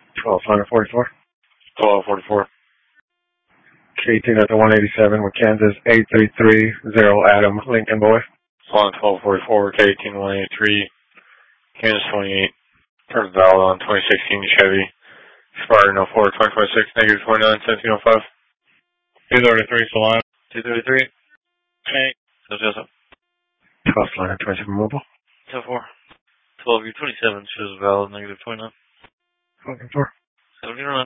1244. 1244. K18 at the 187 with Kansas 8330 Adam Lincoln Boy. On 1244, K18 183, Kansas 28. Turns valid on 2016 Chevy. Expired in 04 2026, negative 29, 1705. 233, Salon. 233. Hey. So Joseph. 12 line 27 mobile. 10-4. 12, your 27 shows valid, negative 29. 4. 79.